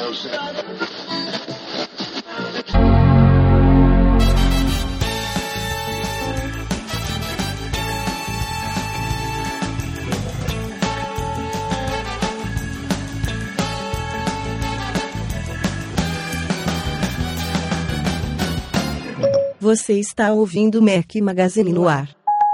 Você está ouvindo o Mac Magazine no ar.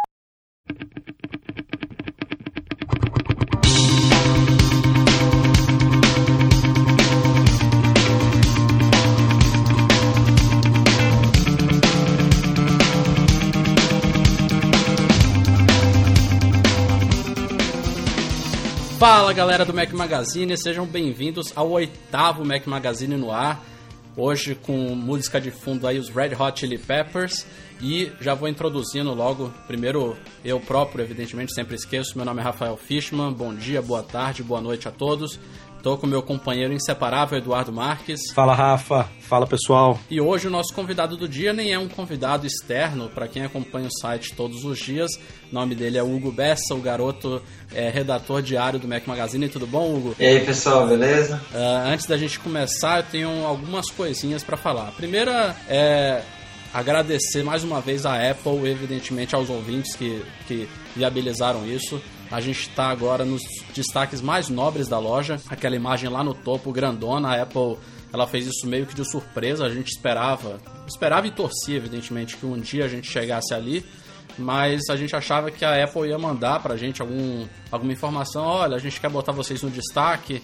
Fala galera do Mac Magazine, sejam bem-vindos ao 8º Mac Magazine no ar. Hoje com música de fundo aí os Red Hot Chili Peppers. E já vou introduzindo logo, primeiro eu próprio, evidentemente, sempre esqueço. Meu nome é Rafael Fishman, bom dia, boa tarde, boa noite a todos. Estou com meu companheiro inseparável, Eduardo Marques. Fala Rafa, fala pessoal. E hoje o nosso convidado do dia nem é um convidado externo, para quem acompanha o site todos os dias. O nome dele é Hugo Bessa, o garoto redator diário do Mac Magazine. Tudo bom, Hugo? E aí pessoal, beleza? Antes da gente começar, eu tenho algumas coisinhas para falar. A primeira é agradecer mais uma vez a Apple, evidentemente aos ouvintes que viabilizaram isso. A gente está agora nos destaques mais nobres da loja, aquela imagem lá no topo, grandona. A Apple, ela fez isso meio que de surpresa, a gente esperava e torcia, evidentemente, que um dia a gente chegasse ali, mas a gente achava que a Apple ia mandar pra gente alguma informação. Olha, a gente quer botar vocês no destaque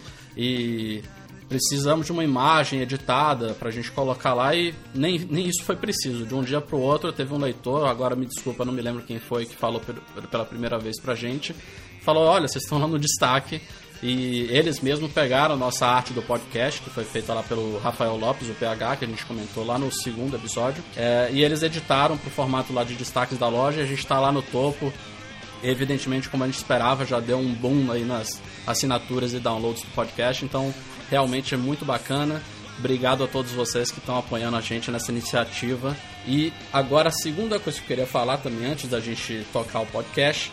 e precisamos de uma imagem editada pra gente colocar lá, e nem isso foi preciso. De um dia pro outro teve um leitor, agora me desculpa, não me lembro quem foi, que falou pela primeira vez pra gente, falou, olha, vocês estão lá no destaque. E eles mesmos pegaram a nossa arte do podcast, que foi feita lá pelo Rafael Lopes, o PH, que a gente comentou lá no segundo episódio, e eles editaram pro formato lá de destaques da loja, e a gente tá lá no topo. Evidentemente, como a gente esperava, já deu um boom aí nas assinaturas e downloads do podcast, então realmente é muito bacana. Obrigado a todos vocês que estão apoiando a gente nessa iniciativa. E agora a segunda coisa que eu queria falar também, antes da gente tocar o podcast,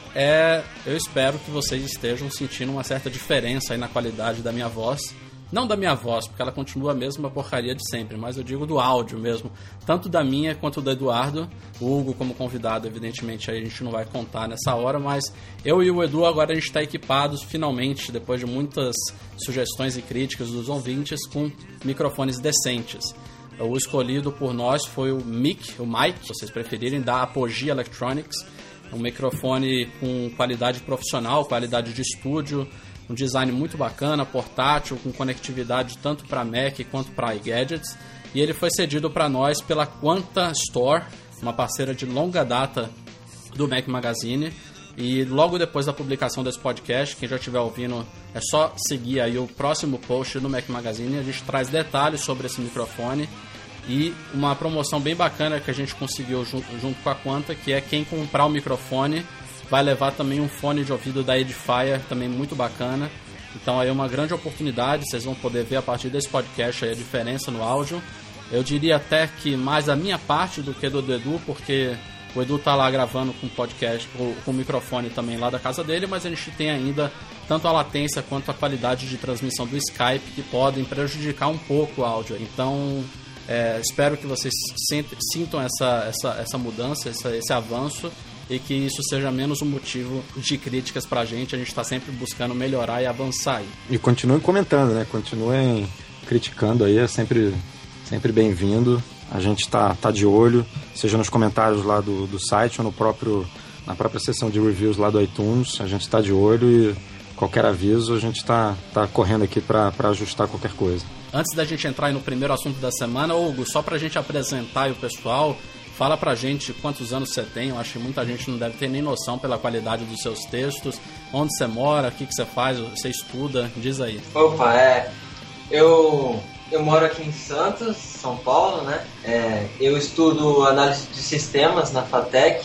eu espero que vocês estejam sentindo uma certa diferença aí na qualidade da minha voz. Não da minha voz, porque ela continua a mesma porcaria de sempre, mas eu digo do áudio mesmo, tanto da minha quanto do Eduardo. O Hugo como convidado, evidentemente, aí a gente não vai contar nessa hora, mas eu e o Edu agora a gente está equipados, finalmente, depois de muitas sugestões e críticas dos ouvintes, com microfones decentes. O escolhido por nós foi o Mike, se vocês preferirem, da Apogee Electronics, um microfone com qualidade profissional, qualidade de estúdio, um design muito bacana, portátil, com conectividade tanto para Mac quanto para iGadgets. E ele foi cedido para nós pela Quanta Store, uma parceira de longa data do Mac Magazine. E logo depois da publicação desse podcast, quem já estiver ouvindo, é só seguir aí o próximo post no Mac Magazine. A gente traz detalhes sobre esse microfone e uma promoção bem bacana que a gente conseguiu junto com a Quanta, que é quem comprar o microfone vai levar também um fone de ouvido da Edifier, também muito bacana. Então aí é uma grande oportunidade, vocês vão poder ver a partir desse podcast aí a diferença no áudio. Eu diria até que mais a minha parte do que do Edu, porque o Edu tá lá gravando com podcast, com o microfone também lá da casa dele, mas a gente tem ainda tanto a latência quanto a qualidade de transmissão do Skype, que podem prejudicar um pouco o áudio. Então espero que vocês sintam essa mudança, esse avanço, e que isso seja menos um motivo de críticas pra gente. A gente tá sempre buscando melhorar e avançar aí. E continuem comentando, né? Continuem criticando aí, é sempre bem-vindo. A gente tá de olho, seja nos comentários lá do site ou na própria seção de reviews lá do iTunes. A gente tá de olho e qualquer aviso a gente tá correndo aqui pra ajustar qualquer coisa. Antes da gente entrar aí no primeiro assunto da semana, Hugo, só pra gente apresentar aí o pessoal, fala pra gente quantos anos você tem. Eu acho que muita gente não deve ter nem noção pela qualidade dos seus textos. Onde você mora, o que você faz, você estuda, diz aí. Opa, eu moro aqui em Santos, São Paulo, né? Eu estudo análise de sistemas na FATEC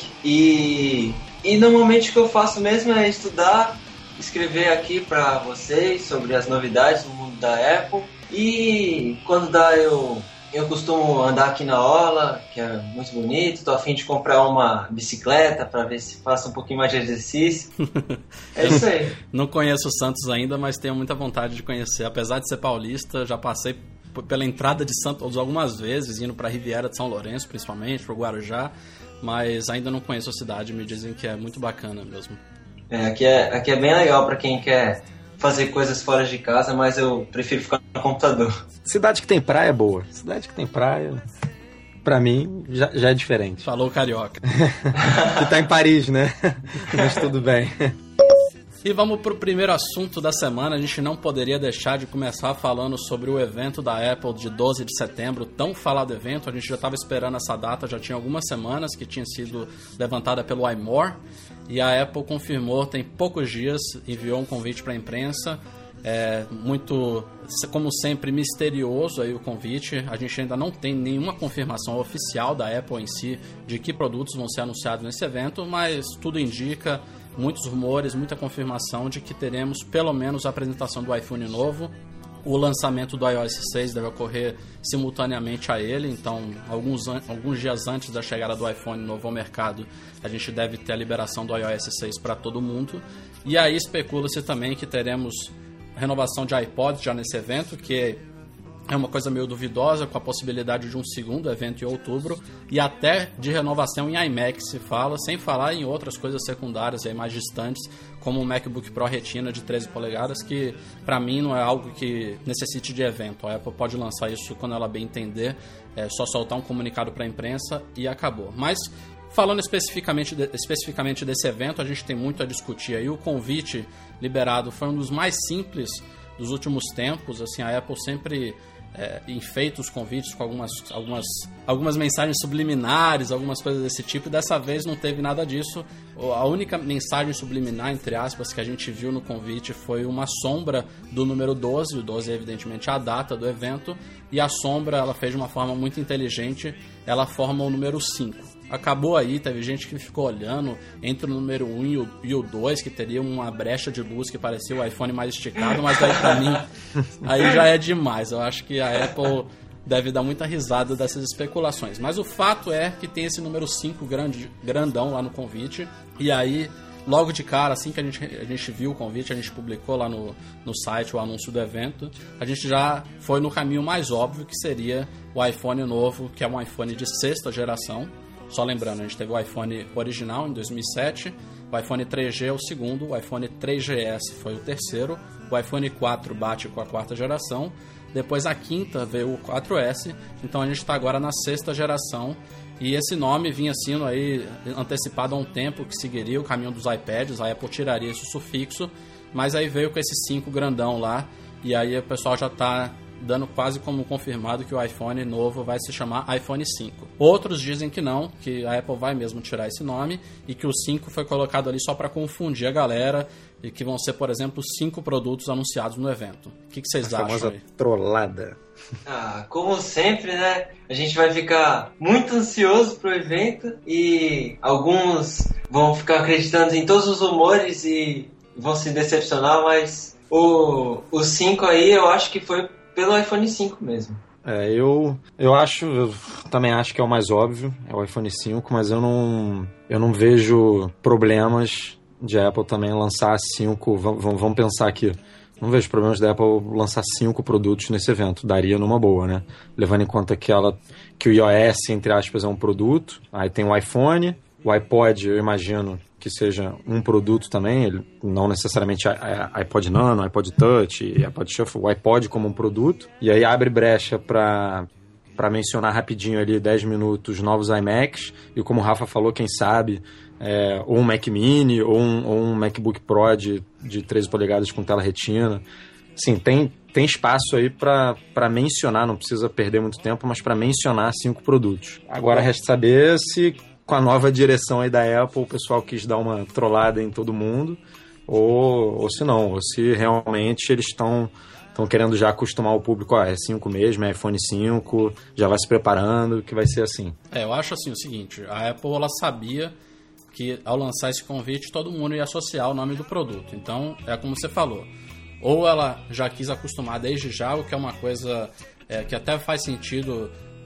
e normalmente o que eu faço mesmo é estudar, escrever aqui pra vocês sobre as novidades do mundo da Apple, e quando dá eu eu costumo andar aqui na orla, que é muito bonito. Tô a fim de comprar uma bicicleta para ver se faço um pouquinho mais de exercício. É isso aí. Não conheço o Santos ainda, mas tenho muita vontade de conhecer. Apesar de ser paulista, já passei pela entrada de Santos algumas vezes, indo para a Riviera de São Lourenço, principalmente, para o Guarujá, mas ainda não conheço a cidade, me dizem que é muito bacana mesmo. Aqui é bem legal para quem quer fazer coisas fora de casa, mas eu prefiro ficar no computador. Cidade que tem praia é boa. Cidade que tem praia, pra mim, já é diferente. Falou carioca. Que tá em Paris, né? Mas tudo bem. E vamos pro primeiro assunto da semana. A gente não poderia deixar de começar falando sobre o evento da Apple de 12 de setembro, tão falado evento. A gente já estava esperando essa data, já tinha algumas semanas, que tinha sido levantada pelo iMore. E a Apple confirmou, tem poucos dias, enviou um convite para a imprensa. Muito, como sempre, misterioso aí o convite. A gente ainda não tem nenhuma confirmação oficial da Apple em si de que produtos vão ser anunciados nesse evento, mas tudo indica, muitos rumores, muita confirmação de que teremos pelo menos a apresentação do iPhone novo. O lançamento do iOS 6 deve ocorrer simultaneamente a ele, então alguns dias antes da chegada do iPhone novo ao mercado, a gente deve ter a liberação do iOS 6 para todo mundo. E aí especula-se também que teremos renovação de iPod já nesse evento, que é uma coisa meio duvidosa, com a possibilidade de um segundo evento em outubro, e até de renovação em iMac se fala, sem falar em outras coisas secundárias aí mais distantes, como o MacBook Pro Retina de 13 polegadas, que para mim não é algo que necessite de evento. A Apple pode lançar isso quando ela bem entender, é só soltar um comunicado para a imprensa e acabou. Mas falando especificamente desse evento, a gente tem muito a discutir aí. O convite liberado foi um dos mais simples dos últimos tempos. Assim, a Apple sempre enfeita os convites com algumas mensagens subliminares, algumas coisas desse tipo, e dessa vez não teve nada disso. A única mensagem subliminar, entre aspas, que a gente viu no convite foi uma sombra do número 12, o 12 é evidentemente a data do evento, e a sombra ela fez de uma forma muito inteligente, ela forma o número 5. Acabou aí, teve gente que ficou olhando entre o número 1 e o 2, que teria uma brecha de luz que parecia o iPhone mais esticado, mas aí pra mim, aí já é demais. Eu acho que a Apple deve dar muita risada dessas especulações. Mas o fato é que tem esse número 5 grandão lá no convite, e aí, logo de cara, assim que a gente viu o convite, a gente publicou lá no site o anúncio do evento, a gente já foi no caminho mais óbvio, que seria o iPhone novo, que é um iPhone de 6ª geração. Só lembrando, a gente teve o iPhone original em 2007, o iPhone 3G é o segundo, o iPhone 3GS foi o terceiro, o iPhone 4 bate com a 4ª geração, depois a 5ª veio o 4S, então a gente está agora na 6ª geração, e esse nome vinha sendo aí antecipado há um tempo, que seguiria o caminho dos iPads, a Apple tiraria esse sufixo, mas aí veio com esse 5 grandão lá, e aí o pessoal já está dando quase como confirmado que o iPhone novo vai se chamar iPhone 5. Outros dizem que não, que a Apple vai mesmo tirar esse nome e que o 5 foi colocado ali só para confundir a galera e que vão ser, por exemplo, 5 produtos anunciados no evento. O que vocês acham? Famosa trollada. Como sempre, né? A gente vai ficar muito ansioso pro evento e alguns vão ficar acreditando em todos os rumores e vão se decepcionar, mas o 5 aí eu acho que foi pelo iPhone 5 mesmo. Eu também acho que é o mais óbvio, é o iPhone 5, mas eu não vejo problemas de Apple também lançar 5, vamos pensar aqui, não vejo problemas da Apple lançar 5 produtos nesse evento, daria numa boa, né? Levando em conta que o iOS, entre aspas, é um produto, aí tem o iPhone, o iPod, eu imagino que seja um produto também, ele não necessariamente iPod Nano, iPod Touch, iPod Shuffle, o iPod como um produto, e aí abre brecha para mencionar rapidinho ali 10 minutos novos iMacs, e como o Rafa falou, quem sabe, ou um Mac Mini, ou um MacBook Pro de 13 polegadas com tela retina. Sim, tem espaço aí para mencionar, não precisa perder muito tempo, mas para mencionar 5 produtos. Agora resta saber se com a nova direção aí da Apple, o pessoal quis dar uma trollada em todo mundo, ou se não, ou se realmente eles estão querendo já acostumar o público, é 5 mesmo, é iPhone 5, já vai se preparando, que vai ser assim. Eu acho assim o seguinte, a Apple ela sabia que ao lançar esse convite todo mundo ia associar o nome do produto, então é como você falou, ou ela já quis acostumar desde já, o que é uma coisa que até faz sentido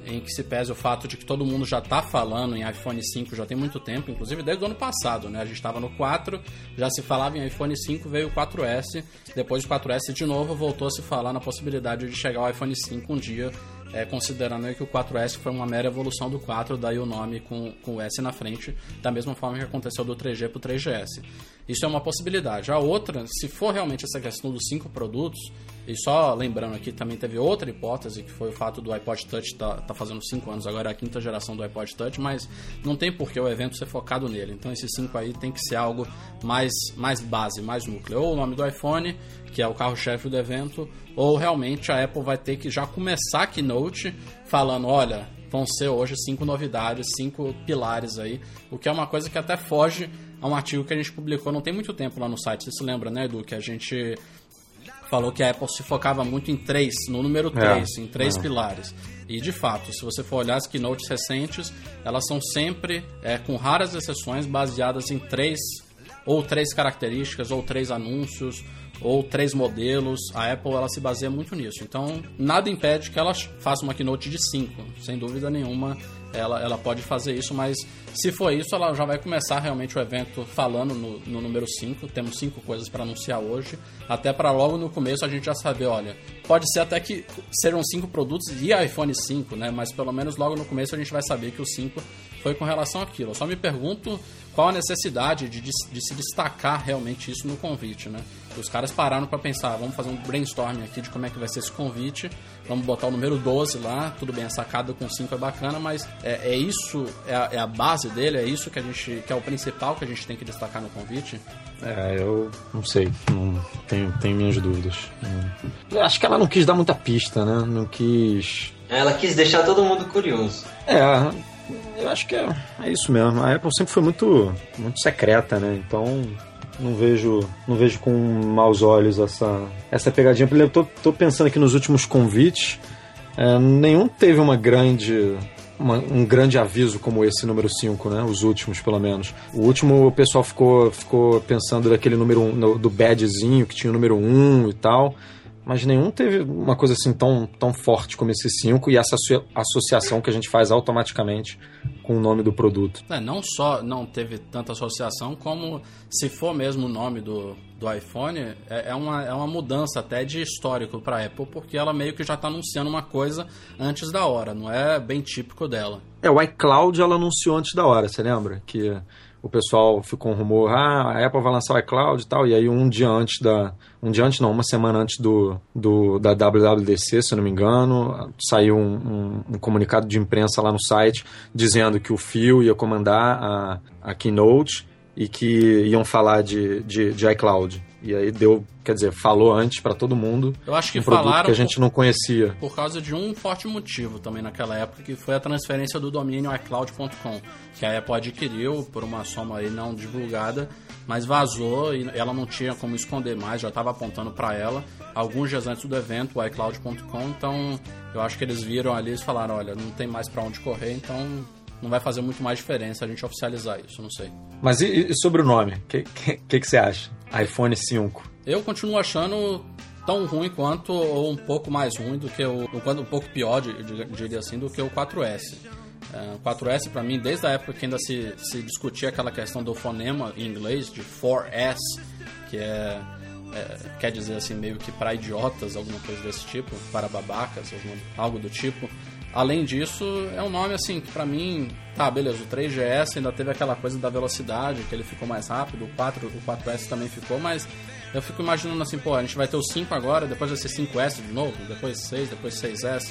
em que se pese o fato de que todo mundo já está falando em iPhone 5 já tem muito tempo, inclusive desde o ano passado, né? A gente estava no 4, já se falava em iPhone 5, veio o 4S, depois do 4S de novo voltou a se falar na possibilidade de chegar ao iPhone 5 um dia, considerando que o 4S foi uma mera evolução do 4, daí o nome com o S na frente, da mesma forma que aconteceu do 3G para o 3GS. Isso é uma possibilidade. A outra, se for realmente essa questão dos 5 produtos, e só lembrando aqui, também teve outra hipótese, que foi o fato do iPod Touch tá fazendo 5 anos, agora é a 5ª geração do iPod Touch, mas não tem por que o evento ser focado nele. Então esses 5 aí tem que ser algo mais base, mais núcleo. Ou o nome do iPhone, que é o carro-chefe do evento, ou realmente a Apple vai ter que já começar a keynote falando, olha, vão ser hoje 5 novidades, 5 pilares aí, o que é uma coisa que até foge a um artigo que a gente publicou não tem muito tempo lá no site. Você se lembra, né, Edu, que a gente falou que a Apple se focava muito em 3, no número 3, em 3 pilares. E de fato, se você for olhar as keynotes recentes, elas são sempre, com raras exceções, baseadas em 3 características, ou 3 anúncios, ou 3 modelos. A Apple ela se baseia muito nisso. Então, nada impede que ela faça uma keynote de 5. Sem dúvida nenhuma, ela pode fazer isso, mas se for isso, ela já vai começar realmente o evento falando no número 5. Temos 5 coisas para anunciar hoje, até para logo no começo a gente já saber, olha, pode ser até que serão 5 produtos e iPhone 5, né? Mas pelo menos logo no começo a gente vai saber que o 5 foi com relação àquilo. Eu só me pergunto qual a necessidade de se destacar realmente isso no convite, né? Os caras pararam para pensar, vamos fazer um brainstorming aqui de como é que vai ser esse convite, vamos botar o número 12 lá, tudo bem, a sacada com 5 é bacana, mas isso, é a base dele, é isso que é o principal que a gente tem que destacar no convite? Eu não sei, não tenho minhas dúvidas. Eu acho que ela não quis dar muita pista, né? Não quis... Ela quis deixar todo mundo curioso. Eu acho que é isso mesmo. A Apple sempre foi muito, muito secreta, né? Então não vejo com maus olhos essa pegadinha. Eu tô pensando aqui nos últimos convites, nenhum teve um grande aviso como esse número 5, né? Os últimos, pelo menos. O último, o pessoal ficou pensando daquele número 1, do badgezinho, que tinha o número 1 e tal. Mas nenhum teve uma coisa assim tão forte como esse 5 e essa associação que a gente faz automaticamente com o nome do produto. Não só não teve tanta associação, como se for mesmo o nome do iPhone, é uma mudança até de histórico para a Apple, porque ela meio que já está anunciando uma coisa antes da hora, não é bem típico dela. O iCloud ela anunciou antes da hora, você lembra? Que o pessoal ficou um rumor, a Apple vai lançar o iCloud e tal, e aí uma semana antes da WWDC, se eu não me engano, saiu um comunicado de imprensa lá no site dizendo que o Phil ia comandar a keynote e que iam falar de iCloud. E aí falou antes para todo mundo. Eu acho que produto falaram que a gente não conhecia. Por causa de um forte motivo também naquela época, que foi a transferência do domínio iCloud.com, que a Apple adquiriu por uma soma aí não divulgada, mas vazou e ela não tinha como esconder mais, já estava apontando para ela alguns dias antes do evento, o iCloud.com. Então eu acho que eles viram ali e falaram, olha, não tem mais para onde correr, então não vai fazer muito mais diferença a gente oficializar isso, não sei. Mas e sobre o nome? O que você acha? iPhone 5. Eu continuo achando tão ruim quanto, ou um pouco mais ruim do que um pouco pior, diria assim, do que o 4S. O 4S, para mim, desde a época que ainda se discutia aquela questão do fonema em inglês, de 4S, que quer dizer assim, meio que para idiotas, alguma coisa desse tipo, para babacas, algo do tipo. Além disso, é um nome assim que pra mim, beleza, o 3GS ainda teve aquela coisa da velocidade, que ele ficou mais rápido, o 4S também ficou, mas eu fico imaginando assim, a gente vai ter o 5 agora, depois vai ser 5S de novo, depois 6, depois 6S.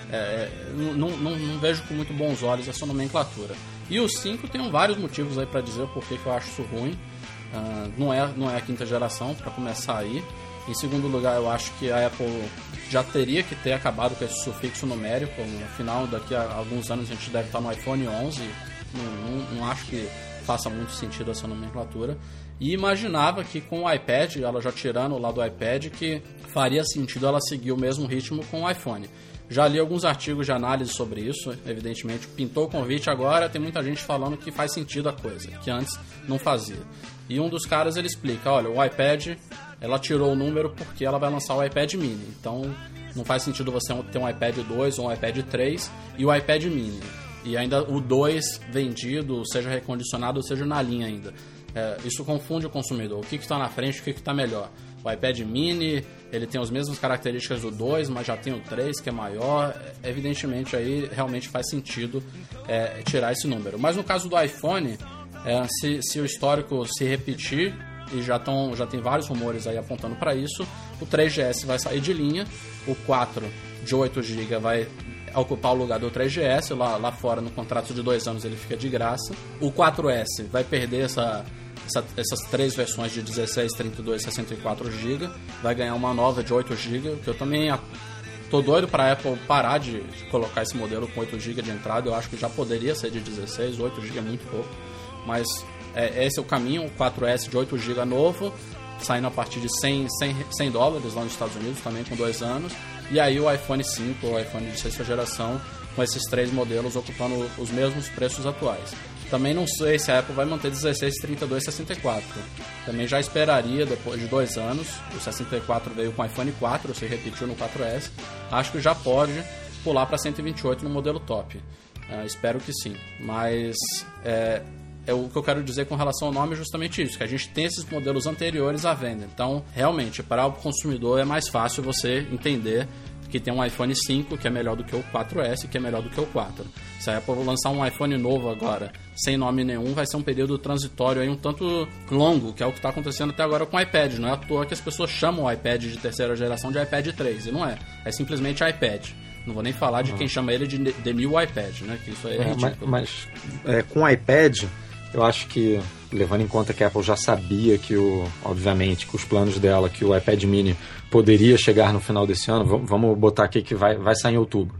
Não vejo com muito bons olhos essa nomenclatura. E o 5 tem vários motivos aí pra dizer o porquê que eu acho isso ruim. Não é a 5ª geração, pra começar aí. Em segundo lugar, eu acho que a Apple já teria que ter acabado com esse sufixo numérico. Afinal, daqui a alguns anos a gente deve estar no iPhone 11. Não acho que faça muito sentido essa nomenclatura. E imaginava que com o iPad, ela já tirando lá do iPad, que faria sentido ela seguir o mesmo ritmo com o iPhone. Já li alguns artigos de análise sobre isso, evidentemente. Pintou o convite agora, tem muita gente falando que faz sentido a coisa, que antes não fazia. E um dos caras, ele explica, olha, o iPad, ela tirou o número porque ela vai lançar o iPad mini. Então, Não faz sentido você ter um iPad 2 ou um iPad 3 e o iPad mini. E ainda o 2 vendido, seja recondicionado, seja na linha ainda. Isso confunde o consumidor. O que está na frente, o que está melhor? O iPad mini, ele tem as mesmas características do 2, mas já tem o 3, que é maior. Evidentemente, aí realmente faz sentido tirar esse número. Mas no caso do iPhone, se o histórico se repetir, e já tem vários rumores aí apontando para isso, o 3GS vai sair de linha, o 4 de 8 GB vai ocupar o lugar do 3GS, lá fora no contrato de 2 anos ele fica de graça. O 4S vai perder essas 3 versões de 16, 32 e 64 GB, vai ganhar uma nova de 8 GB, que eu também tô doido para a Apple parar de colocar esse modelo com 8 GB de entrada. Eu acho que já poderia ser de 16, 8 GB é muito pouco, mas esse é o caminho. O 4S de 8 GB novo, saindo a partir de $100 lá nos Estados Unidos, também com 2 anos. E aí o iPhone 5, o iPhone de 6ª geração, com esses 3 modelos ocupando os mesmos preços atuais. Também não sei se a Apple vai manter 16, 32 e 64. Também já esperaria, depois de 2 anos, o 64 veio com o iPhone 4, se repetiu no 4S. Acho que já pode pular para 128 no modelo top. Espero que sim. Mas o que eu quero dizer com relação ao nome é justamente isso, que a gente tem esses modelos anteriores à venda. Então, realmente, para o consumidor é mais fácil você entender que tem um iPhone 5 que é melhor do que o 4S, que é melhor do que o 4. Se a Apple lançar um iPhone novo agora, sem nome nenhum, vai ser um período transitório aí um tanto longo, que é o que está acontecendo até agora com o iPad. Não é à toa que as pessoas chamam o iPad de 3ª geração de iPad 3, e não é. É simplesmente iPad. Não vou nem falar de quem chama ele de The New iPad, né? Que isso aí é ridículo. Mas com o iPad, eu acho que, levando em conta que a Apple já sabia que, obviamente, que os planos dela, que o iPad mini poderia chegar no final desse ano, vamos botar aqui que vai sair em outubro.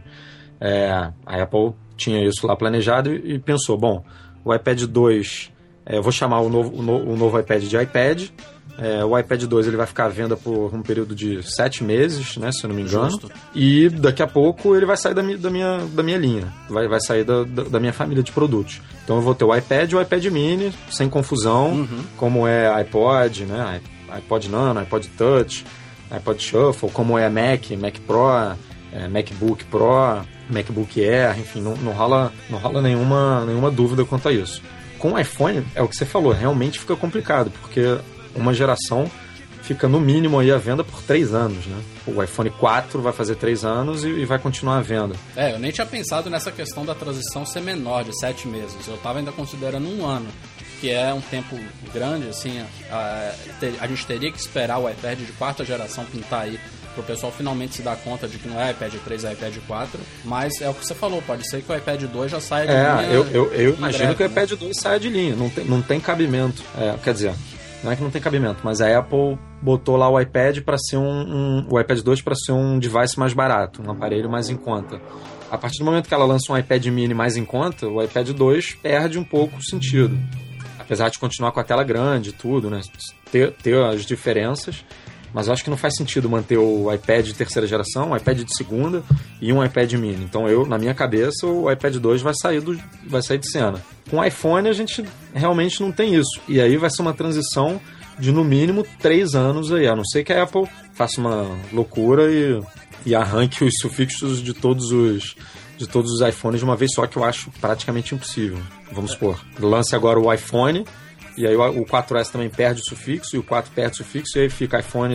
A Apple tinha isso lá planejado e pensou, bom, o iPad 2, eu vou chamar o novo iPad de iPad. O iPad 2 ele vai ficar à venda por um período de 7 meses, né, se eu não me engano. Justo. E daqui a pouco ele vai sair da minha linha, vai sair da minha família de produtos. Então eu vou ter o iPad e o iPad mini, sem confusão, como é iPod, né, iPod Nano, iPod Touch, iPod Shuffle, como é Mac Pro, MacBook Pro, MacBook Air, enfim, não rola nenhuma dúvida quanto a isso. Com o iPhone, é o que você falou, realmente fica complicado, porque uma geração fica no mínimo aí à venda por 3 anos, né? O iPhone 4 vai fazer 3 anos e vai continuar à venda. Eu nem tinha pensado nessa questão da transição ser menor, de 7 meses. Eu estava ainda considerando 1 ano, que é um tempo grande, assim. A gente teria que esperar o iPad de 4ª geração pintar aí, para o pessoal finalmente se dar conta de que não é iPad 3, é iPad 4. Mas é o que você falou, pode ser que o iPad 2 já saia de linha. Eu imagino que o iPad 2 saia de linha, não tem cabimento. Quer dizer, não é que não tem cabimento, mas a Apple botou lá o iPad para ser o iPad 2 para ser um device mais barato, um aparelho mais em conta. A partir do momento que ela lança um iPad mini mais em conta, o iPad 2 perde um pouco o sentido. Apesar de continuar com a tela grande e tudo, né? Ter as diferenças, mas eu acho que não faz sentido manter o iPad de 3ª geração, um iPad de 2ª e um iPad mini. Então na minha cabeça, o iPad 2 vai sair de cena. Com o iPhone a gente realmente não tem isso. E aí vai ser uma transição de no mínimo 3 anos aí, a não ser que a Apple faça uma loucura e arranque os sufixos de todos os iPhones de uma vez só, que eu acho praticamente impossível. Vamos supor, lance agora o iPhone, e aí o 4S também perde o sufixo, e o 4 perde o sufixo, e aí fica iPhone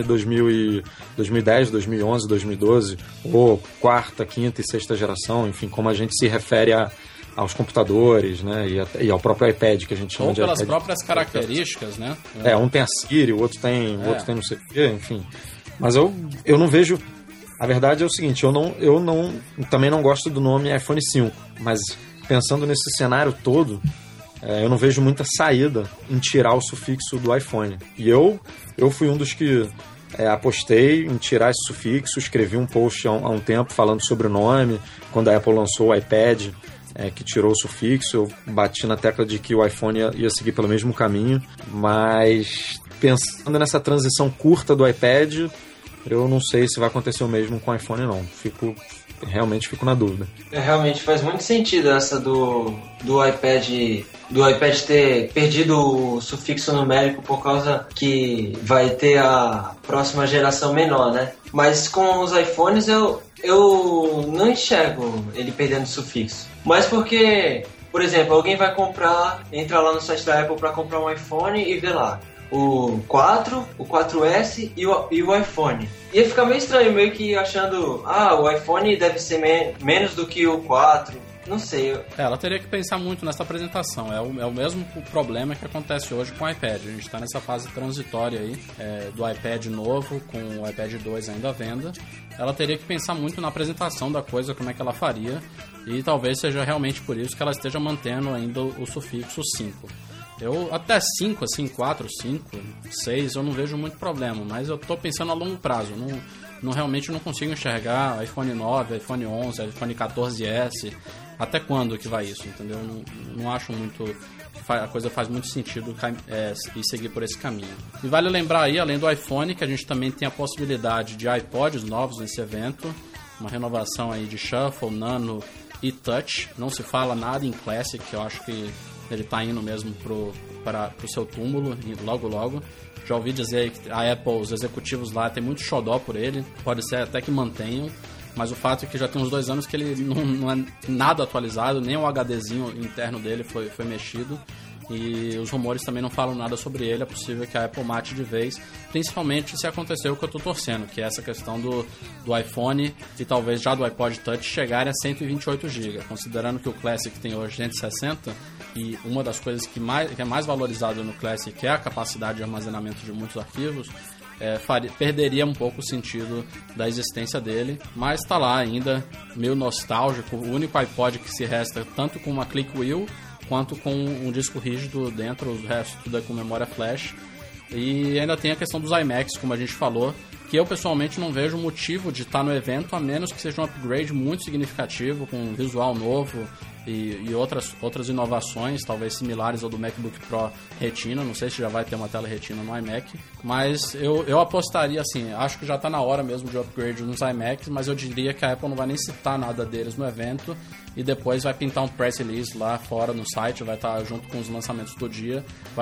2010, 2011, 2012, ou 4ª, 5ª e 6ª geração, enfim, como a gente se refere aos computadores, né, e ao próprio iPad, que a gente chama de iPad. Ou pelas próprias características, né? Um tem a Siri, o outro tem não sei o quê, enfim. Mas eu não vejo... A verdade é o seguinte, eu também não gosto do nome iPhone 5, mas pensando nesse cenário todo, eu não vejo muita saída em tirar o sufixo do iPhone. E eu fui um dos que apostei em tirar esse sufixo, escrevi um post há um tempo falando sobre o nome, quando a Apple lançou o iPad, que tirou o sufixo, eu bati na tecla de que o iPhone ia seguir pelo mesmo caminho, mas pensando nessa transição curta do iPad, eu não sei se vai acontecer o mesmo com o iPhone, não. Fico realmente fico na dúvida. Realmente faz muito sentido essa do iPad ter perdido o sufixo numérico por causa que vai ter a próxima geração menor, né? Mas com os iPhones eu não enxergo ele perdendo sufixo. Mas porque, por exemplo, alguém vai entra lá no site da Apple para comprar um iPhone e vê lá o 4, o 4S e o iPhone. Ia ficar meio estranho, meio que achando, o iPhone deve ser menos do que o 4. Não sei. Ela teria que pensar muito nessa apresentação. É o mesmo problema que acontece hoje com o iPad. A gente está nessa fase transitória aí, do iPad novo com o iPad 2 ainda à venda. Ela teria que pensar muito na apresentação da coisa, como é que ela faria. E talvez seja realmente por isso que ela esteja mantendo ainda o sufixo 5. Eu até 5, assim, 4, 5, 6, eu não vejo muito problema. Mas eu tô pensando a longo prazo. Realmente não consigo enxergar iPhone 9, iPhone 11, iPhone 14S. Até quando que vai isso, entendeu? Não acho muito que a coisa faz muito sentido e seguir por esse caminho. E vale lembrar aí, além do iPhone, que a gente também tem a possibilidade de iPods novos nesse evento. Uma renovação aí de Shuffle, Nano e Touch. Não se fala nada em Classic, que eu acho que ele tá indo mesmo pro seu túmulo, logo. Já ouvi dizer que a Apple, os executivos lá, tem muito xodó por ele. Pode ser até que mantenham. Mas o fato é que já tem uns 2 anos que ele não é nada atualizado, nem o HDzinho interno dele foi mexido. E os rumores também não falam nada sobre ele. É possível que a Apple mate de vez, principalmente se acontecer o que eu estou torcendo, que é essa questão do iPhone e talvez já do iPod Touch chegarem a 128 GB. Considerando que o Classic tem hoje 160, e uma das coisas que é mais valorizada no Classic é a capacidade de armazenamento de muitos arquivos, perderia um pouco o sentido da existência dele, mas está lá ainda, meio nostálgico, o único iPod que se resta tanto com uma click wheel quanto com um disco rígido dentro, o resto tudo é com memória flash. E ainda tem a questão dos iMacs, como a gente falou, que eu pessoalmente não vejo motivo de estar no evento, a menos que seja um upgrade muito significativo, com um visual novo e outras inovações, talvez similares ao do MacBook Pro Retina. Não sei se já vai ter uma tela Retina no iMac, mas eu apostaria assim, acho que já está na hora mesmo de upgrade nos iMacs, mas eu diria que a Apple não vai nem citar nada deles no evento, e depois vai pintar um press release lá fora no site, vai estar junto com os lançamentos do dia,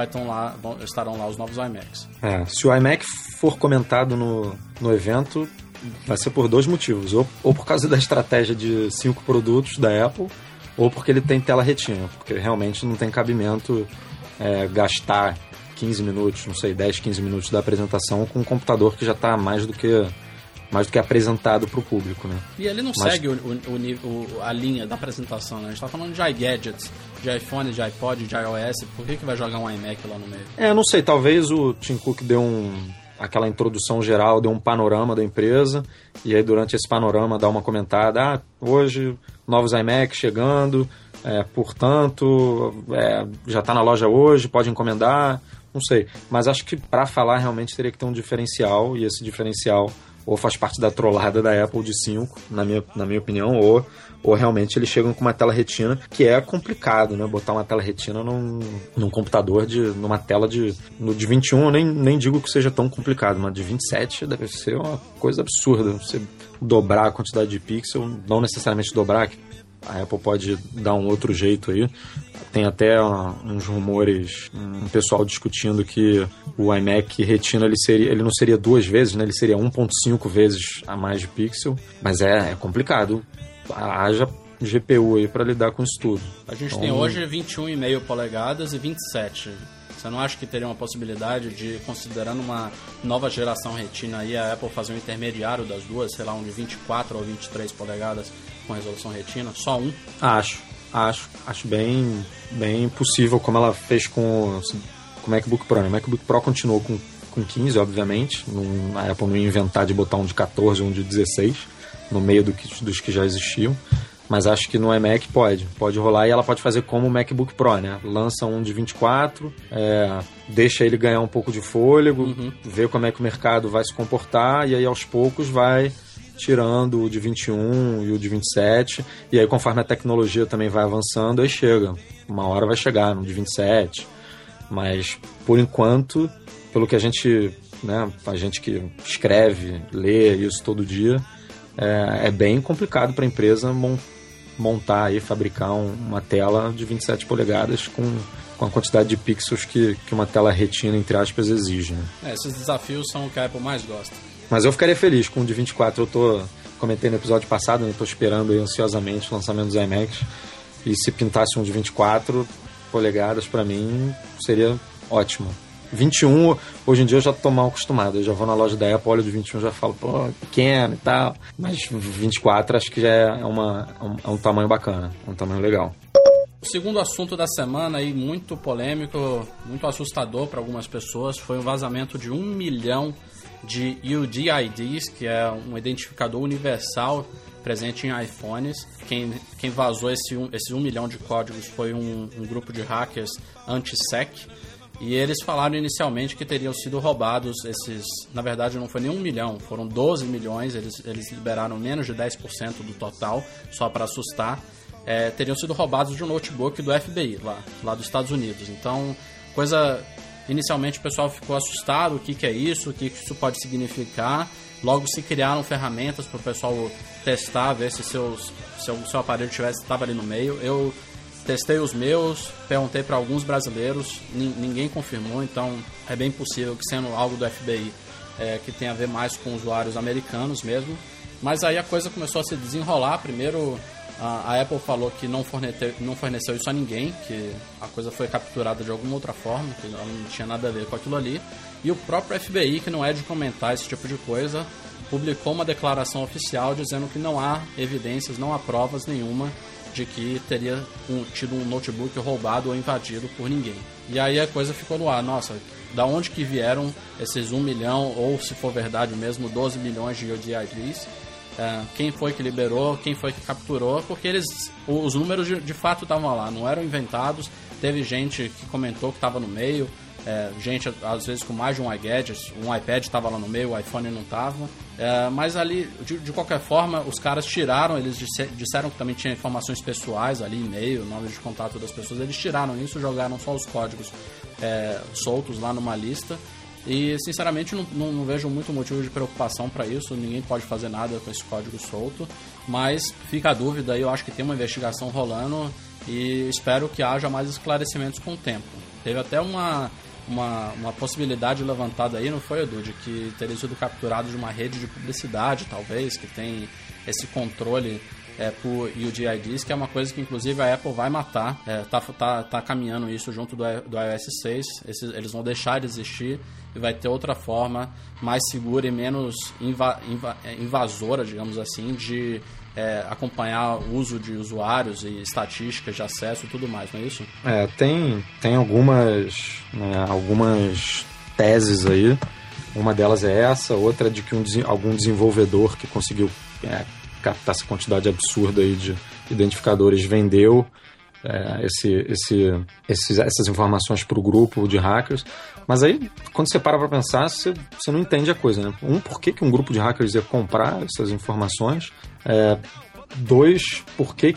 estarão lá os novos iMacs. Se o iMac for comentado no evento, vai ser por 2 motivos, ou por causa da estratégia de 5 produtos da Apple, ou porque ele tem tela retina, porque realmente não tem cabimento gastar 15 minutos, não sei, 10, 15 minutos da apresentação com um computador que já está mais do que apresentado para o público, né? E ele não segue a linha da apresentação, né? A gente está falando de iGadgets, de iPhone, de iPod, de iOS, por que vai jogar um iMac lá no meio? Não sei, talvez o Tim Cook deu aquela introdução geral, deu um panorama da empresa, e aí durante esse panorama dá uma comentada, hoje novos iMac chegando, portanto, já está na loja hoje, pode encomendar, não sei. Mas acho que para falar realmente teria que ter um diferencial, e esse diferencial ou faz parte da trollada da Apple de 5, na minha opinião, ou realmente eles chegam com uma tela retina, que é complicado, né? Botar uma tela retina num computador, numa tela de 21, eu nem digo que seja tão complicado, mas de 27 deve ser uma coisa absurda. Você dobrar a quantidade de pixel, não necessariamente dobrar, a Apple pode dar um outro jeito aí. Tem até uns rumores, um pessoal discutindo que o iMac Retina ele não seria 2 vezes, né? Ele seria 1.5 vezes a mais de pixel, mas é complicado. Haja GPU aí para lidar com isso tudo. A gente tem hoje 21,5 polegadas e 27. Você não acha que teria uma possibilidade de, considerando uma nova geração Retina aí, a Apple fazer um intermediário das duas, sei lá, um de 24 ou 23 polegadas com resolução Retina? Só um? Acho bem possível, como ela fez com o MacBook Pro. O MacBook Pro continuou com 15, obviamente. A Apple não ia inventar de botar um de 14 ou um de 16 no meio dos que já existiam. Mas acho que no iMac pode rolar, e ela pode fazer como o MacBook Pro, né? Lança um de 24, deixa ele ganhar um pouco de fôlego, vê como é que o mercado vai se comportar, e aí aos poucos vai tirando o de 21 e o de 27, e aí conforme a tecnologia também vai avançando, aí chega. Uma hora vai chegar no de 27, mas por enquanto, pelo que a gente que escreve, lê isso todo dia, é bem complicado para a empresa montar e fabricar uma tela de 27 polegadas com a quantidade de pixels que uma tela retina, entre aspas, exige. Né? Esses desafios são o que a Apple mais gosta. Mas eu ficaria feliz com o de 24. Comentei no episódio passado, né? Estou esperando aí, ansiosamente o lançamento dos iMacs. E se pintasse um de 24 polegadas, para mim, seria ótimo. 21, hoje em dia eu já tô mal acostumado. Eu já vou na loja da Apple, olho de 21 já falo, pô, pequeno e tal. Mas 24 acho que já é um tamanho bacana, um tamanho legal. O segundo assunto da semana, aí, muito polêmico, muito assustador para algumas pessoas, foi o vazamento de 1 milhão de UDIDs, que é um identificador universal presente em iPhones. Quem vazou esses 1 milhão de códigos foi um grupo de hackers anti-sec. E eles falaram inicialmente que teriam sido roubados na verdade não foi nem 1 milhão, foram 12 milhões, eles liberaram menos de 10% do total, só para assustar. Teriam sido roubados de um notebook do FBI, lá dos Estados Unidos. Então, inicialmente o pessoal ficou assustado, o que é isso, o que isso pode significar. Logo se criaram ferramentas para o pessoal testar, ver se seu aparelho estava ali no meio. Eu testei os meus, perguntei para alguns brasileiros, ninguém confirmou, então é bem possível que sendo algo do FBI que tem a ver mais com usuários americanos mesmo. Mas aí a coisa começou a se desenrolar. Primeiro a Apple falou que não forneceu isso a ninguém, que a coisa foi capturada de alguma outra forma, que ela não tinha nada a ver com aquilo ali. E o próprio FBI, que não é de comentar esse tipo de coisa, publicou uma declaração oficial dizendo que não há evidências, não há provas nenhuma de que teria tido um notebook roubado ou invadido por ninguém. E aí a coisa ficou no ar. Nossa, da onde que vieram esses 1 milhão, ou se for verdade mesmo, 12 milhões de UDIDs? Quem foi que liberou, quem foi que capturou? Porque os números de fato estavam lá, não eram inventados. Teve gente que comentou que estava no meio, gente às vezes com mais de um iGadget, um iPad estava lá no meio, o iPhone não estava. Mas ali, de qualquer forma, os caras tiraram, eles disseram que também tinha informações pessoais ali, e-mail, nome de contato das pessoas, eles tiraram isso, jogaram só os códigos soltos lá numa lista. E sinceramente não vejo muito motivo de preocupação para isso, ninguém pode fazer nada com esse código solto, mas fica a dúvida aí, eu acho que tem uma investigação rolando e espero que haja mais esclarecimentos com o tempo. Teve até uma possibilidade levantada aí, não foi, Edu, de que teria sido capturado de uma rede de publicidade, talvez, que tem esse controle por UDIDs, que é uma coisa que inclusive a Apple vai matar, tá caminhando isso junto do iOS 6, eles vão deixar de existir e vai ter outra forma mais segura e menos invasora, digamos assim, de acompanhar o uso de usuários e estatísticas de acesso e tudo mais, não é isso? Tem algumas teses aí, uma delas é essa, outra é de que algum desenvolvedor que conseguiu captar essa quantidade absurda aí de identificadores vendeu essas informações para o grupo de hackers. Mas aí, quando você para pensar, você não entende a coisa, né? Por que um grupo de hackers ia comprar essas informações? Dois, por que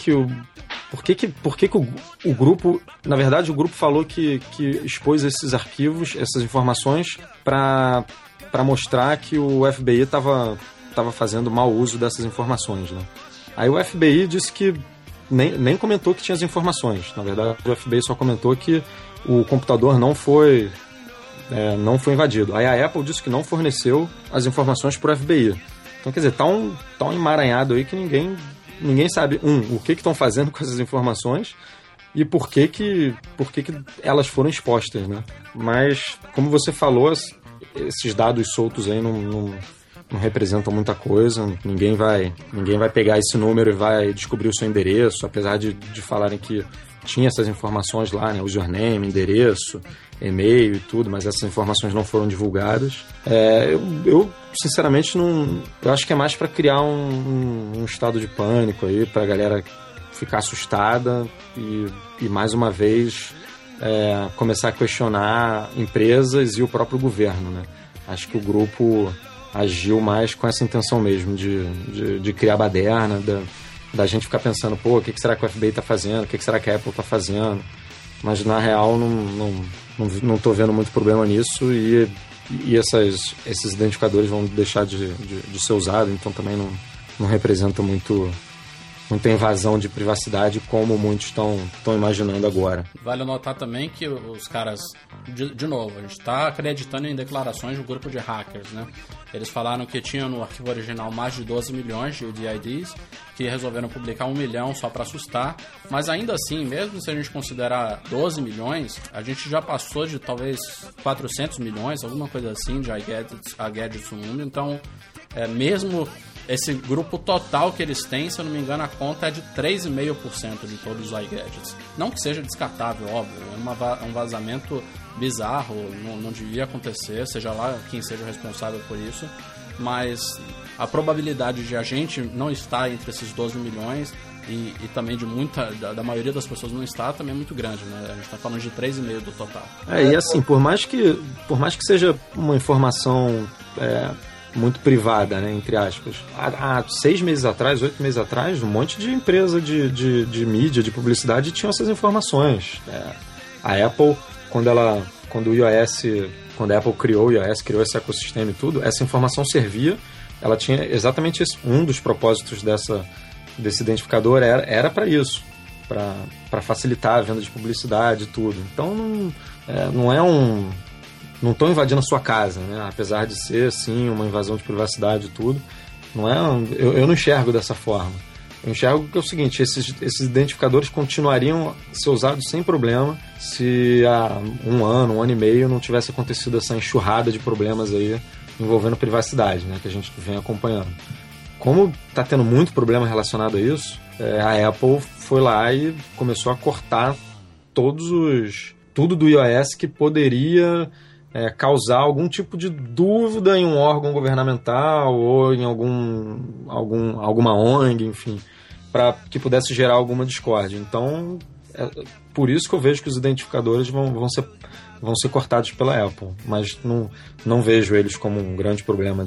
o grupo... Na verdade, o grupo falou que expôs esses arquivos, essas informações, para mostrar que o FBI estava fazendo mau uso dessas informações, né? Aí o FBI disse que nem comentou que tinha as informações. Na verdade, o FBI só comentou que o computador não foi invadido. Aí a Apple disse que não forneceu as informações para o FBI. Então, quer dizer, tá um emaranhado aí que ninguém sabe, o que estão fazendo com essas informações e por que elas foram expostas, né? Mas, como você falou, esses dados soltos aí não representam muita coisa, ninguém vai pegar esse número e vai descobrir o seu endereço, apesar de falarem que tinha essas informações lá, né, username, endereço, e-mail e tudo, mas essas informações não foram divulgadas. Eu sinceramente eu acho que é mais para criar um estado de pânico aí, para a galera ficar assustada e mais uma vez começar a questionar empresas e o próprio governo, né? Acho que o grupo agiu mais com essa intenção mesmo de criar baderna, da gente ficar pensando, o que será que o FBI está fazendo, o que será que a Apple está fazendo, mas na real não tô vendo muito problema nisso e esses identificadores vão deixar de ser usados, então também não representa muita invasão de privacidade como muitos estão imaginando agora. Vale notar também que os caras, de novo, a gente está acreditando em declarações do grupo de hackers, né? Eles falaram que tinham no arquivo original mais de 12 milhões de IDs, que resolveram publicar 1 milhão só para assustar, mas ainda assim, mesmo se a gente considerar 12 milhões, a gente já passou de talvez 400 milhões, alguma coisa assim, de iGadgets no mundo, então, mesmo esse grupo total que eles têm, se eu não me engano, a conta é de 3,5% de todos os iGadgets. Não que seja descartável, óbvio, é um vazamento bizarro, não devia acontecer, seja lá quem seja o responsável por isso, mas a probabilidade de a gente não estar entre esses 12 milhões e também da maioria das pessoas não estar também é muito grande, né? A gente está falando de 3,5% do total. E assim, por mais que seja uma informação muito privada, né, entre aspas, há 6 meses atrás, 8 meses atrás, um monte de empresa de mídia, de publicidade tinham essas informações. A Apple, quando a Apple criou o iOS, criou esse ecossistema e tudo, essa informação servia, ela tinha exatamente um dos propósitos desse identificador era para isso, para facilitar a venda de publicidade e tudo. Então não estão invadindo a sua casa, né? Apesar de ser, sim, uma invasão de privacidade e tudo. Eu não enxergo dessa forma. Eu enxergo que é o seguinte, esses identificadores continuariam a ser usados sem problema se há um ano e meio não tivesse acontecido essa enxurrada de problemas aí envolvendo privacidade, né? Que a gente vem acompanhando. Como está tendo muito problema relacionado a isso, a Apple foi lá e começou a cortar tudo do iOS que poderia causar algum tipo de dúvida em um órgão governamental ou em alguma ONG, enfim, para que pudesse gerar alguma discórdia. Então, por isso que eu vejo que os identificadores vão ser cortados pela Apple, mas não vejo eles como um grande problema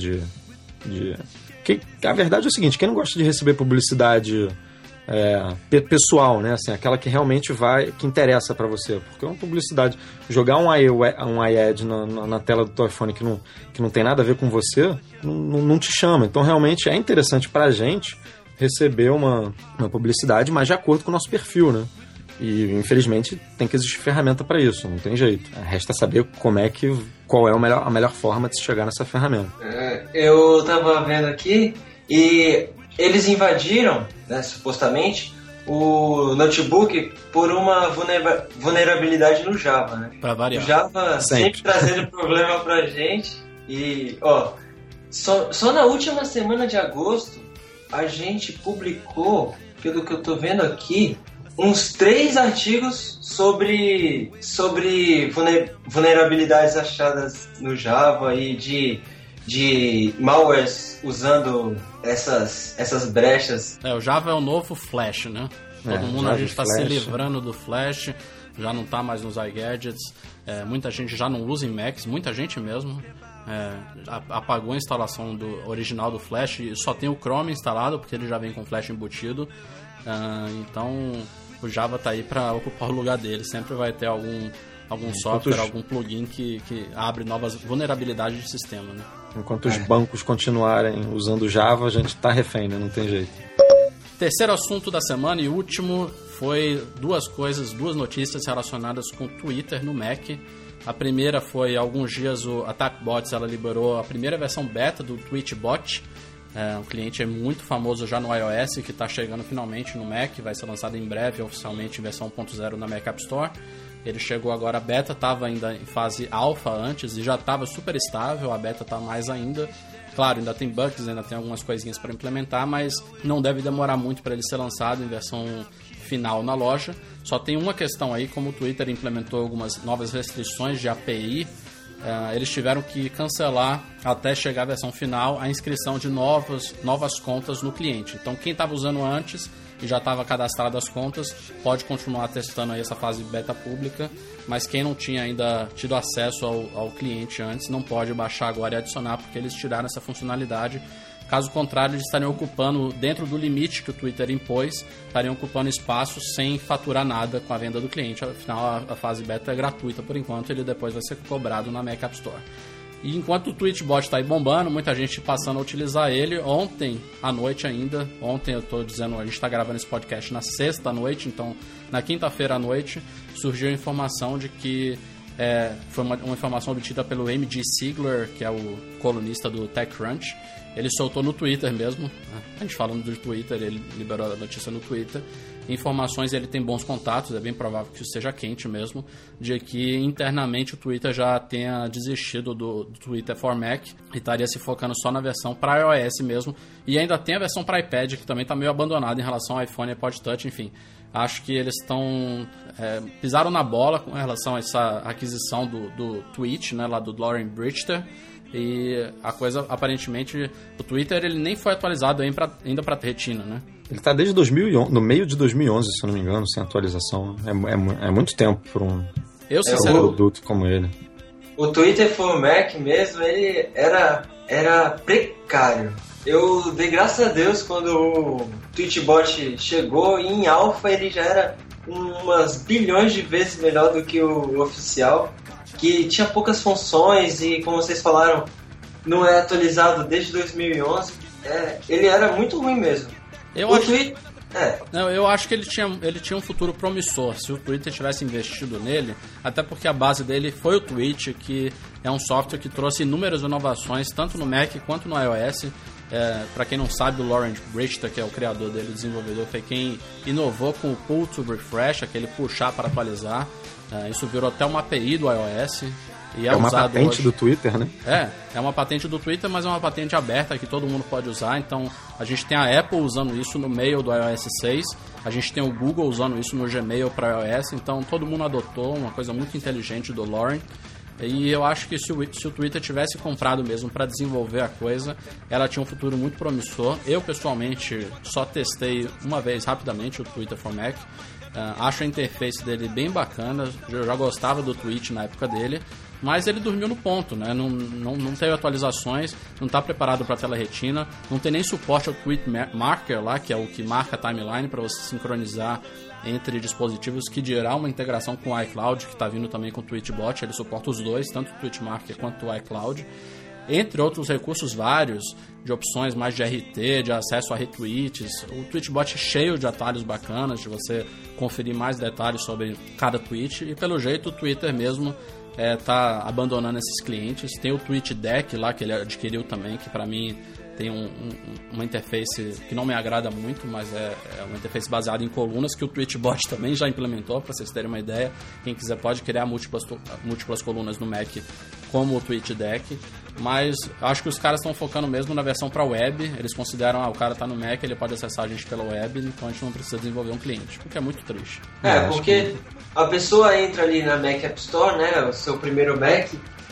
a verdade é o seguinte, quem não gosta de receber publicidade pessoal, né? Assim, aquela que realmente que interessa para você, porque é uma publicidade, jogar um iAd na tela do teu iPhone que não tem nada a ver com você, não te chama. Então realmente é interessante pra gente receber uma publicidade, mas de acordo com o nosso perfil, né? E infelizmente tem que existir ferramenta para isso, não tem jeito. Resta saber qual é a melhor forma de se chegar nessa ferramenta. Eu tava vendo aqui e eles invadiram, né, supostamente, o notebook por uma vulnerabilidade no Java, né? Pra variar. O Java sempre trazendo problema pra gente. E, só na última semana de agosto, a gente publicou, pelo que eu tô vendo aqui, uns 3 artigos sobre vulnerabilidades achadas no Java e de malwares usando essas brechas. O Java é o novo Flash, né? Todo mundo, a gente está se livrando do Flash, já não está mais nos iGadgets, muita gente já não usa em Macs, muita gente mesmo apagou a instalação original do Flash e só tem o Chrome instalado, porque ele já vem com Flash embutido. Então o Java está aí para ocupar o lugar dele, sempre vai ter algum software, algum plugin que abre novas vulnerabilidades de sistema, né? Enquanto os bancos continuarem usando Java, a gente está refém, né? Não tem jeito. Terceiro assunto da semana e último foi duas notícias relacionadas com Twitter no Mac. A primeira foi, há alguns dias, o AttackBots ela liberou a primeira versão beta do Tweetbot. Um cliente muito famoso já no iOS, que está chegando finalmente no Mac, vai ser lançado em breve oficialmente em versão 1.0 na Mac App Store. Ele chegou agora, a beta estava ainda em fase alpha antes e já estava super estável, a beta está mais ainda. Claro, ainda tem bugs, ainda tem algumas coisinhas para implementar, mas não deve demorar muito para ele ser lançado em versão final na loja. Só tem uma questão aí, como o Twitter implementou algumas novas restrições de API, eles tiveram que cancelar, até chegar à versão final, a inscrição de novas contas no cliente. Então quem estava usando antes e já estava cadastrado as contas, pode continuar testando aí essa fase beta pública, mas quem não tinha ainda tido acesso ao cliente antes, não pode baixar agora e adicionar, porque eles tiraram essa funcionalidade. Caso contrário, eles estariam ocupando, dentro do limite que o Twitter impôs, estariam ocupando espaço sem faturar nada com a venda do cliente. Afinal, a fase beta é gratuita por enquanto, ele depois vai ser cobrado na Mac App Store. E enquanto o Twitchbot tá aí bombando, muita gente passando a utilizar ele. Ontem à noite ainda, ontem eu tô dizendo, a gente tá gravando esse podcast na sexta à noite, então na quinta-feira à noite surgiu a informação de que foi uma informação obtida pelo MG Siegler, que é o colunista do TechCrunch. Ele soltou no Twitter mesmo, né? A gente falando do Twitter, ele liberou a notícia no Twitter. Informações, ele tem bons contatos, é bem provável que isso seja quente mesmo, de que internamente o Twitter já tenha desistido do Twitter for Mac e estaria se focando só na versão para iOS mesmo. E ainda tem a versão para iPad, que também está meio abandonada em relação ao iPhone e iPod Touch, enfim. Acho que eles pisaram na bola com relação a essa aquisição do Twitch, né, lá do Lauren Brichter. E a coisa, aparentemente, o Twitter ele nem foi atualizado ainda para retina, né? Ele está desde 2011, no meio de 2011, se eu não me engano, sem atualização. É muito tempo para um produto como ele. O Twitter for Mac mesmo, ele era precário. Eu dei graças a Deus quando o Twitchbot chegou e em alpha ele já era umas bilhões de vezes melhor do que o oficial, que tinha poucas funções e, como vocês falaram, não é atualizado desde 2011. Ele era muito ruim mesmo. Eu acho que ele tinha um futuro promissor se o Twitter tivesse investido nele, até porque a base dele foi o Twitch, que é um software que trouxe inúmeras inovações, tanto no Mac quanto no iOS. Para quem não sabe, o Lauren Brichter, que é o criador dele, o desenvolvedor, foi quem inovou com o Pull to Refresh, aquele puxar para atualizar. Isso virou até uma API do iOS. E uma patente hoje do Twitter, né? É uma patente do Twitter, mas é uma patente aberta que todo mundo pode usar. Então, a gente tem a Apple usando isso no Mail do iOS 6. A gente tem o Google usando isso no Gmail para iOS. Então, todo mundo adotou uma coisa muito inteligente do Lauren. E eu acho que se o Twitter tivesse comprado mesmo para desenvolver a coisa, ela tinha um futuro muito promissor. Eu, pessoalmente, só testei uma vez rapidamente o Twitter for Mac. Acho a interface dele bem bacana. Eu já gostava do Twitch na época dele, mas ele dormiu no ponto, né? Não teve atualizações, não está preparado para tela retina, não tem nem suporte ao Tweet Marker lá, que é o que marca a timeline para você sincronizar entre dispositivos, que dirá uma integração com o iCloud, que está vindo também com o Twitchbot. Ele suporta os dois, tanto o Tweet Marker quanto o iCloud, entre outros recursos vários, de opções mais de RT, de acesso a retweets. O Twitchbot é cheio de atalhos bacanas, de você conferir mais detalhes sobre cada tweet. E pelo jeito o Twitter mesmo tá abandonando esses clientes. Tem o TweetDeck lá, que ele adquiriu também, que para mim tem uma interface que não me agrada muito, mas é uma interface baseada em colunas, que o Twitchbot também já implementou, para vocês terem uma ideia. Quem quiser pode criar múltiplas colunas no Mac, como o TweetDeck. Mas acho que os caras estão focando mesmo na versão para web. Eles consideram, o cara tá no Mac, ele pode acessar a gente pela web, então a gente não precisa desenvolver um cliente, o que é muito triste. Porque a pessoa entra ali na Mac App Store, né, o seu primeiro Mac,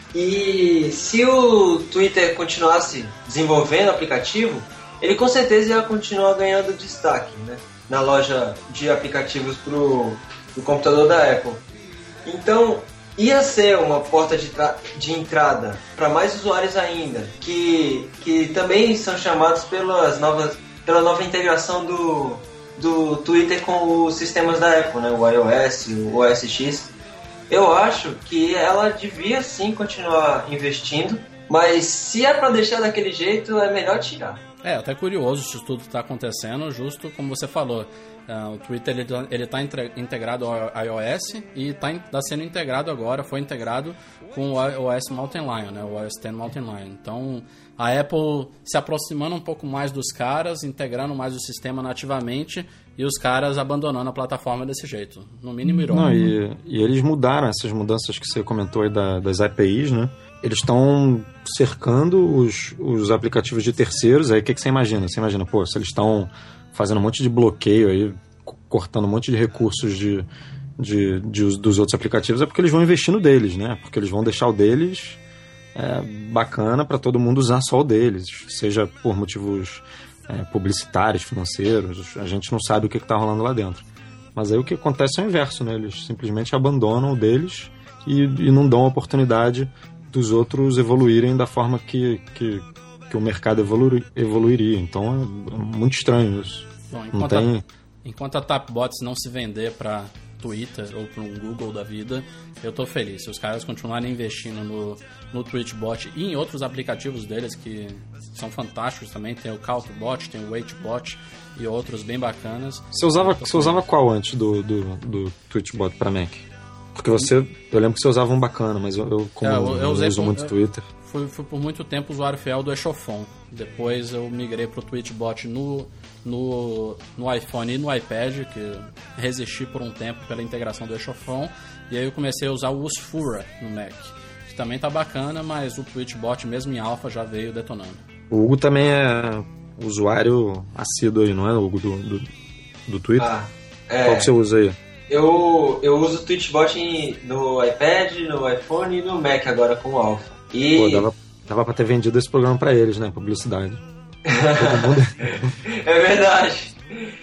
e se o Twitter continuasse desenvolvendo o aplicativo, ele com certeza ia continuar ganhando destaque, né, na loja de aplicativos pro computador da Apple. Então, ia ser uma porta de entrada para mais usuários ainda, que também são chamados pela nova integração do Twitter com os sistemas da Apple, né, o iOS, o OS X. Eu acho que ela devia sim continuar investindo, mas se é para deixar daquele jeito, é melhor tirar. Até curioso isso tudo está acontecendo, justo como você falou. O Twitter ele está integrado ao iOS e está sendo integrado agora, foi integrado com o OS Mountain Lion, né, o OS X Mountain Lion. Então, a Apple se aproximando um pouco mais dos caras, integrando mais o sistema nativamente, e os caras abandonando a plataforma desse jeito. No mínimo irônico. E eles mudaram essas mudanças que você comentou aí das APIs, né? Eles estão cercando os aplicativos de terceiros. Aí o que você imagina? Você imagina, se eles estão fazendo um monte de bloqueio aí, cortando um monte de recursos dos outros aplicativos, é porque eles vão investir no deles, né? Porque eles vão deixar o deles bacana para todo mundo usar só o deles, seja por motivos publicitários, financeiros. A gente não sabe o que está rolando lá dentro. Mas aí o que acontece é o inverso, né? Eles simplesmente abandonam o deles e não dão a oportunidade dos outros evoluírem da forma que o mercado evoluiria. Então é muito estranho isso. Bom, enquanto a Tapbots não se vender para Twitter ou para um Google da vida, eu tô feliz. Se os caras continuarem investindo no Twitchbot e em outros aplicativos deles que são fantásticos também, tem o CountBot, tem o WaitBot e outros bem bacanas. Você usava qual antes do Twitchbot para Mac? Porque eu lembro que você usava um bacana, mas eu uso muito Twitter. Fui por muito tempo usuário fiel do Echofon. Depois eu migrei pro Twitchbot no iPhone e no iPad, que resisti por um tempo pela integração do Echofon. E aí eu comecei a usar o Usfura no Mac, que também tá bacana, mas o Twitchbot mesmo em alpha já veio detonando. O Hugo também é usuário assíduo aí, não é, Hugo, do Twitter? Qual que você usa aí? Eu uso o Twitchbot no iPad, no iPhone e no Mac agora com o alpha. Pô, dava pra ter vendido esse programa pra eles, né? Publicidade. É verdade.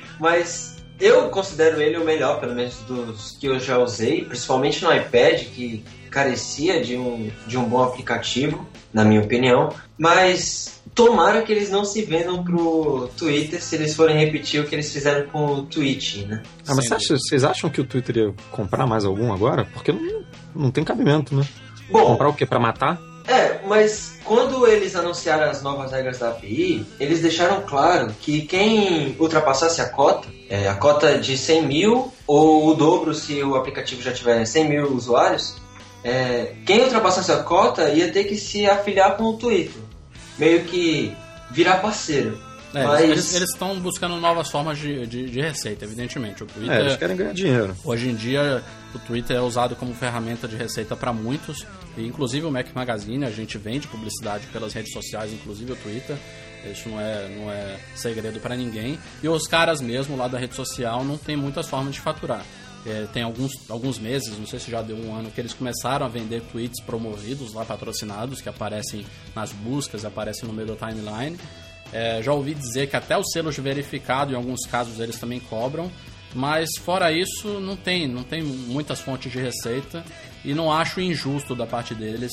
Mas eu considero ele o melhor, pelo menos dos que eu já usei, principalmente no iPad, que carecia de um bom aplicativo, na minha opinião. Mas tomara que eles não se vendam pro Twitter se eles forem repetir o que eles fizeram com o Twitch, né? Mas vocês acham que o Twitter ia comprar mais algum agora? Porque não tem cabimento, né? Bom, comprar o quê? Pra matar? Mas quando eles anunciaram as novas regras da API, eles deixaram claro que quem ultrapassasse a cota de 100 mil, ou o dobro se o aplicativo já tiver 100 mil usuários, quem ultrapassasse a cota ia ter que se afiliar com o Twitter, meio que virar parceiro. Eles estão buscando novas formas de receita, evidentemente. O Twitter, eles querem ganhar dinheiro. Hoje em dia, o Twitter é usado como ferramenta de receita para muitos, e inclusive o Mac Magazine, a gente vende publicidade pelas redes sociais, inclusive o Twitter. Isso não é segredo para ninguém. E os caras mesmo lá da rede social não tem muitas formas de faturar. Tem alguns meses, não sei se já deu um ano, que eles começaram a vender tweets promovidos lá, patrocinados, que aparecem nas buscas, aparecem no meio da timeline. Já ouvi dizer que até os selos de verificado, em alguns casos, eles também cobram, mas fora isso não tem muitas fontes de receita, e não acho injusto da parte deles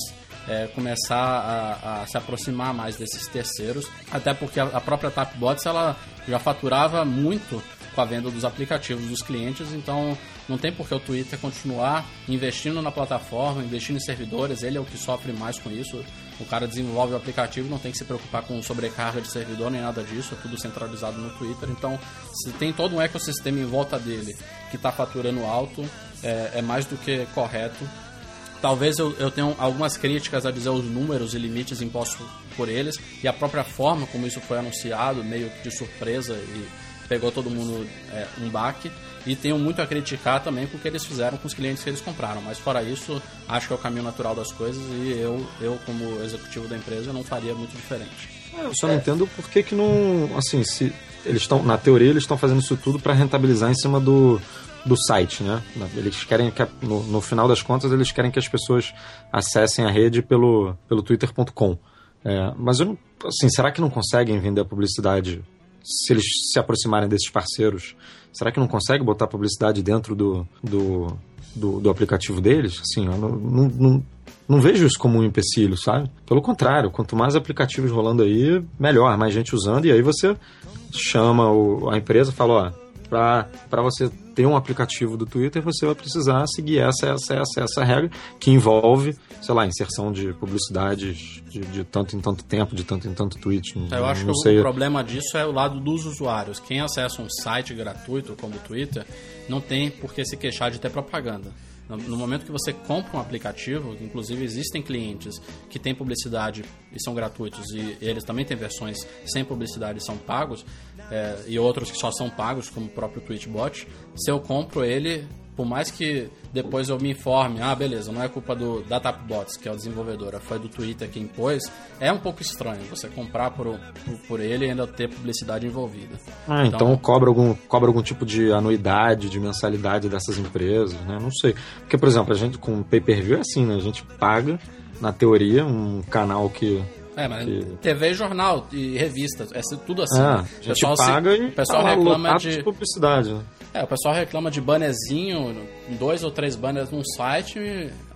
começar a se aproximar mais desses terceiros, até porque a própria Tapbots ela já faturava muito com a venda dos aplicativos dos clientes, então não tem por que o Twitter continuar investindo na plataforma, investindo em servidores. Ele é o que sofre mais com isso. O cara desenvolve o aplicativo, não tem que se preocupar com sobrecarga de servidor nem nada disso, é tudo centralizado no Twitter. Então, se tem todo um ecossistema em volta dele que está faturando alto, é mais do que correto. Talvez eu tenha algumas críticas a dizer os números e limites impostos por eles, e a própria forma como isso foi anunciado, meio de surpresa, e pegou todo mundo um baque. E tenho muito a criticar também porque eles fizeram com os clientes que eles compraram. Mas fora isso, acho que é o caminho natural das coisas, e eu como executivo da empresa, não faria muito diferente. Eu só não entendo por que não... Assim, se eles estão, na teoria, eles estão fazendo isso tudo para rentabilizar em cima do site, né? Eles querem que, no final das contas, eles querem que as pessoas acessem a rede pelo twitter.com. Mas eu não, assim, será que não conseguem vender a publicidade? Se eles se aproximarem desses parceiros, será que não consegue botar publicidade dentro do aplicativo deles? Assim, eu não vejo isso como um empecilho, sabe? Pelo contrário, quanto mais aplicativos rolando aí, melhor, mais gente usando, e aí você chama a empresa e fala, para você ter um aplicativo do Twitter, você vai precisar seguir essa regra, que envolve, sei lá, inserção de publicidades de tanto em tanto tempo, de tanto em tanto tweet. Eu acho que o problema disso é o lado dos usuários. Quem acessa um site gratuito como o Twitter não tem por que se queixar de ter propaganda. No momento que você compra um aplicativo, inclusive existem clientes que têm publicidade e são gratuitos, e eles também têm versões sem publicidade e são pagos, e outros que só são pagos, como o próprio Twitchbot. Se eu compro ele, por mais que depois eu me informe, beleza, não é culpa da Tapbots, que é o desenvolvedora, foi do Twitter que impôs, é um pouco estranho você comprar por ele e ainda ter publicidade envolvida. Então cobra algum tipo de anuidade, de mensalidade dessas empresas, né? Não sei. Porque, por exemplo, a gente com pay-per-view é assim, né? A gente paga, na teoria, um canal que... mas TV, jornal e revista, é tudo assim. A gente paga e o pessoal reclama de publicidade. O pessoal reclama de bannerzinho, 2 ou 3 banners num site,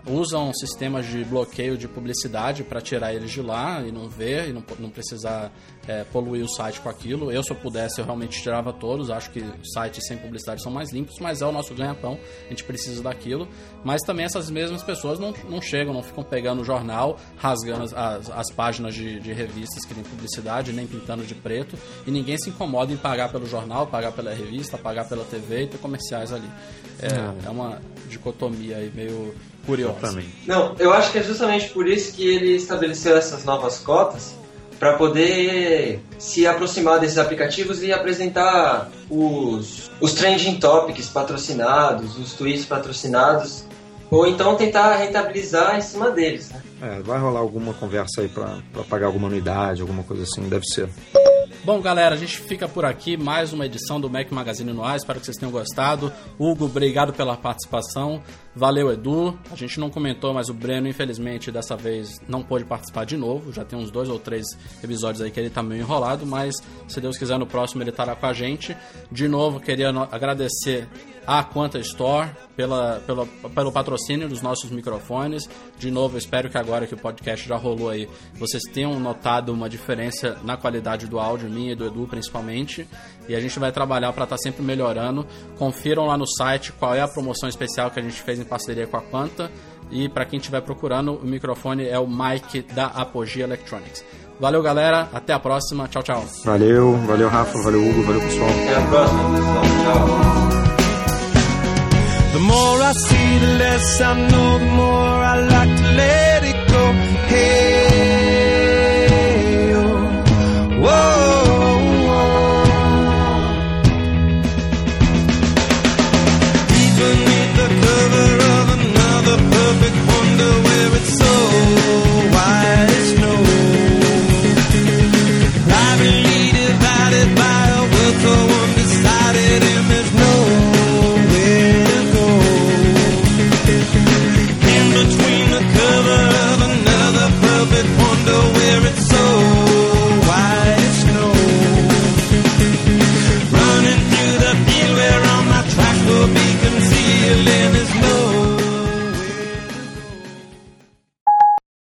usam sistemas de bloqueio de publicidade para tirar eles de lá e não ver, e não precisar poluir o site com aquilo. Se eu pudesse, eu realmente tirava todos. Acho que sites sem publicidade são mais limpos, mas é o nosso ganha-pão, a gente precisa daquilo. Mas também essas mesmas pessoas não chegam, não ficam pegando o jornal, rasgando as páginas de revistas que tem publicidade, nem pintando de preto, e ninguém se incomoda em pagar pelo jornal, pagar pela revista, pagar pela TV e ter comerciais ali. É uma dicotomia aí meio curiosa. Exatamente. Não, eu acho que é justamente por isso que ele estabeleceu essas novas cotas, para poder se aproximar desses aplicativos e apresentar os trending topics patrocinados, os tweets patrocinados, ou então tentar rentabilizar em cima deles, né? Vai rolar alguma conversa aí para pagar alguma anuidade, alguma coisa assim, deve ser. Bom, galera, a gente fica por aqui, mais uma edição do Mac Magazine no ar, espero que vocês tenham gostado. Hugo, obrigado pela participação. Valeu, Edu. A gente não comentou, mas o Breno, infelizmente, dessa vez não pôde participar de novo. Já tem uns 2 ou 3 episódios aí que ele tá meio enrolado, mas se Deus quiser, no próximo ele estará com a gente. De novo, queria agradecer a Quanta Store pelo patrocínio dos nossos microfones. De novo, eu espero que agora que o podcast já rolou aí, vocês tenham notado uma diferença na qualidade do áudio, minha e do Edu principalmente, e a gente vai trabalhar para estar sempre melhorando. Confiram lá no site qual é a promoção especial que a gente fez em parceria com a Quanta, e para quem estiver procurando, o microfone é o mic da Apogee Electronics. Valeu, galera, até a próxima, tchau, tchau. Valeu Rafa, valeu Hugo, valeu pessoal. Até a próxima, pessoal, tchau. The more I see, the less I know, the more